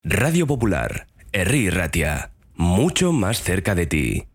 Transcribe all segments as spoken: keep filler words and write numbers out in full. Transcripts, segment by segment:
Radio Popular, Herri Ratia, mucho más cerca de ti.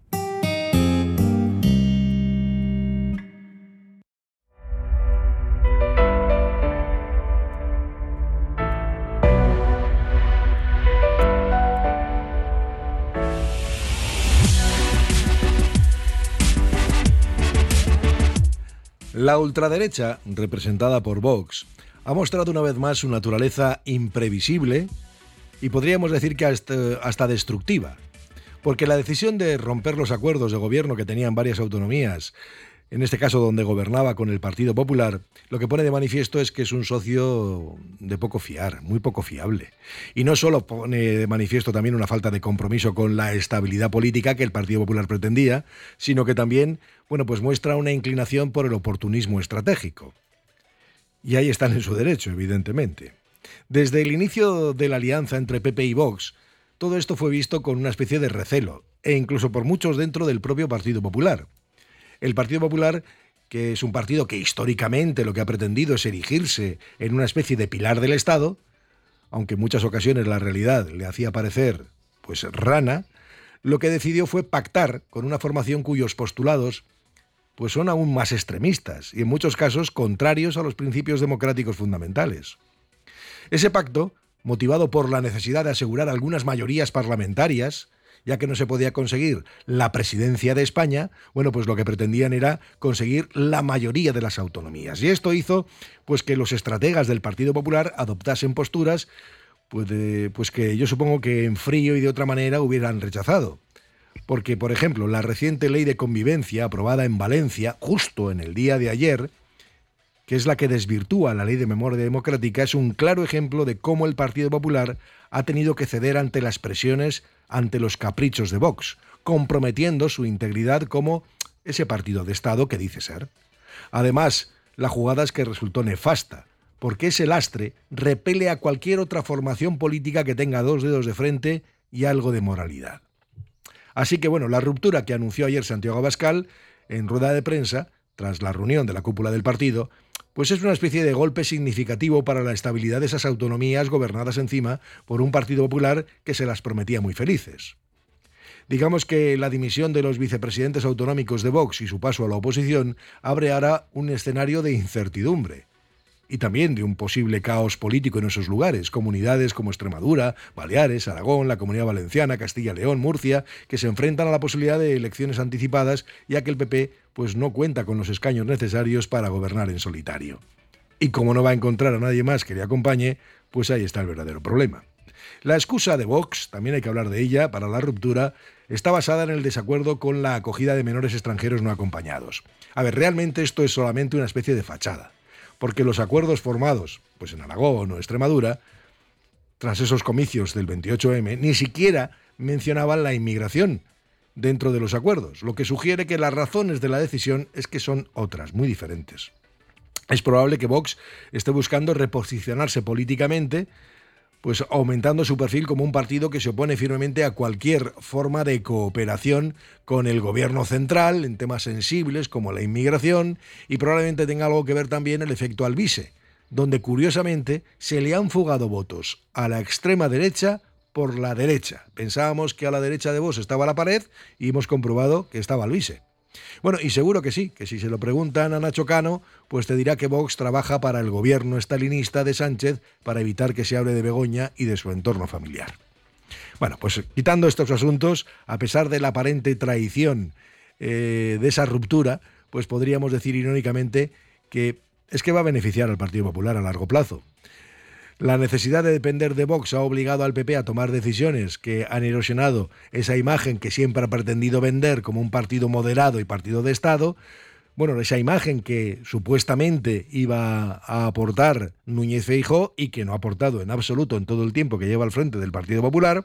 La ultraderecha, representada por Vox, ha mostrado una vez más su naturaleza imprevisible y podríamos decir que hasta, hasta destructiva, porque la decisión de romper los acuerdos de gobierno que tenían varias autonomías, en este caso donde gobernaba con el Partido Popular, lo que pone de manifiesto es que es un socio de poco fiar, muy poco fiable. Y no solo pone de manifiesto también una falta de compromiso con la estabilidad política que el Partido Popular pretendía, sino que también, bueno, pues muestra una inclinación por el oportunismo estratégico. Y ahí están en su derecho, evidentemente. Desde el inicio de la alianza entre P P y Vox, todo esto fue visto con una especie de recelo, e incluso por muchos dentro del propio Partido Popular. El Partido Popular, que es un partido que históricamente lo que ha pretendido es erigirse en una especie de pilar del Estado, aunque en muchas ocasiones la realidad le hacía parecer, pues, rana, lo que decidió fue pactar con una formación cuyos postulados pues son aún más extremistas y en muchos casos contrarios a los principios democráticos fundamentales. Ese pacto, motivado por la necesidad de asegurar algunas mayorías parlamentarias, ya que no se podía conseguir la presidencia de España, bueno, pues lo que pretendían era conseguir la mayoría de las autonomías. Y esto hizo pues que los estrategas del Partido Popular adoptasen posturas pues, de, pues que yo supongo que en frío y de otra manera hubieran rechazado. Porque, por ejemplo, la reciente ley de convivencia aprobada en Valencia, justo en el día de ayer, que es la que desvirtúa la ley de memoria democrática, es un claro ejemplo de cómo el Partido Popular ha tenido que ceder ante las presiones, ante los caprichos de Vox, comprometiendo su integridad como ese partido de Estado que dice ser. Además, la jugada es que resultó nefasta, porque ese lastre repele a cualquier otra formación política que tenga dos dedos de frente y algo de moralidad. Así que, bueno, la ruptura que anunció ayer Santiago Abascal en rueda de prensa, tras la reunión de la cúpula del partido, pues es una especie de golpe significativo para la estabilidad de esas autonomías gobernadas encima por un Partido Popular que se las prometía muy felices. Digamos que la dimisión de los vicepresidentes autonómicos de Vox y su paso a la oposición abre ahora un escenario de incertidumbre y también de un posible caos político en esos lugares, comunidades como Extremadura, Baleares, Aragón, la Comunidad Valenciana, Castilla y León, Murcia, que se enfrentan a la posibilidad de elecciones anticipadas, ya que el P P pues, no cuenta con los escaños necesarios para gobernar en solitario. Y como no va a encontrar a nadie más que le acompañe, pues ahí está el verdadero problema. La excusa de Vox, también hay que hablar de ella, para la ruptura, está basada en el desacuerdo con la acogida de menores extranjeros no acompañados. A ver, realmente esto es solamente una especie de fachada, porque los acuerdos formados, pues en Aragón o Extremadura, tras esos comicios del veintiocho eme, ni siquiera mencionaban la inmigración dentro de los acuerdos, lo que sugiere que las razones de la decisión es que son otras, muy diferentes. Es probable que Vox esté buscando reposicionarse políticamente, pues aumentando su perfil como un partido que se opone firmemente a cualquier forma de cooperación con el gobierno central en temas sensibles como la inmigración, y probablemente tenga algo que ver también el efecto Alvise, donde curiosamente se le han fugado votos a la extrema derecha por la derecha. Pensábamos que a la derecha de Vox estaba la pared y hemos comprobado que estaba Alvise. Bueno, y seguro que sí, que si se lo preguntan a Nacho Cano, pues te dirá que Vox trabaja para el gobierno estalinista de Sánchez para evitar que se hable de Begoña y de su entorno familiar. Bueno, pues quitando estos asuntos, a pesar de la aparente traición eh, de esa ruptura, pues podríamos decir irónicamente que es que va a beneficiar al Partido Popular a largo plazo. La necesidad de depender de Vox ha obligado al P P a tomar decisiones que han erosionado esa imagen que siempre ha pretendido vender como un partido moderado y partido de Estado. Bueno, esa imagen que supuestamente iba a aportar Núñez Feijóo y que no ha aportado en absoluto en todo el tiempo que lleva al frente del Partido Popular.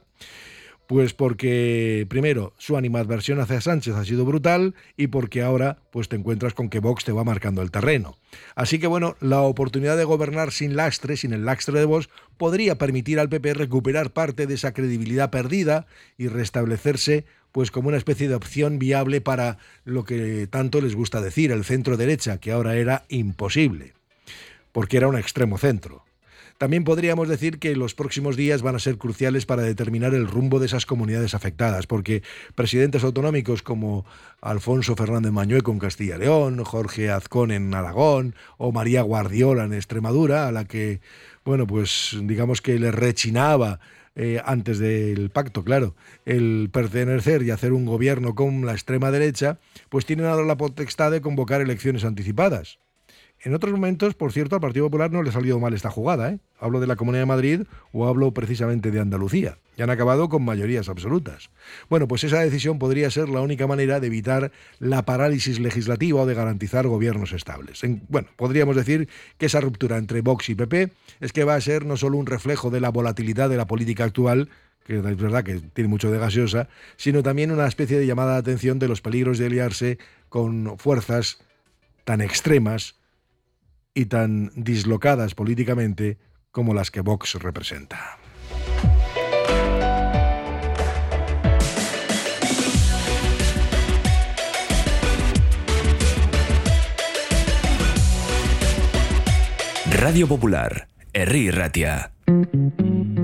Pues porque, primero, su animadversión hacia Sánchez ha sido brutal y porque ahora pues te encuentras con que Vox te va marcando el terreno. Así que, bueno, la oportunidad de gobernar sin lastre, sin el lastre de Vox, podría permitir al P P recuperar parte de esa credibilidad perdida y restablecerse pues como una especie de opción viable para lo que tanto les gusta decir, el centro-derecha, que ahora era imposible, porque era un extremo centro. También podríamos decir que los próximos días van a ser cruciales para determinar el rumbo de esas comunidades afectadas, porque presidentes autonómicos como Alfonso Fernández Mañueco en Castilla y León, Jorge Azcón en Aragón o María Guardiola en Extremadura, a la que, bueno, pues digamos que le rechinaba eh, antes del pacto, claro, el pertenecer y hacer un gobierno con la extrema derecha, pues tienen ahora la potestad de convocar elecciones anticipadas. En otros momentos, por cierto, al Partido Popular no le ha salido mal esta jugada, ¿eh? Hablo de la Comunidad de Madrid o hablo precisamente de Andalucía. Y han acabado con mayorías absolutas. Bueno, pues esa decisión podría ser la única manera de evitar la parálisis legislativa o de garantizar gobiernos estables. En, bueno, podríamos decir que esa ruptura entre Vox y P P es que va a ser no solo un reflejo de la volatilidad de la política actual, que es verdad que tiene mucho de gaseosa, sino también una especie de llamada de atención de los peligros de aliarse con fuerzas tan extremas y tan dislocadas políticamente como las que Vox representa. Radio Popular, Herri Ratia.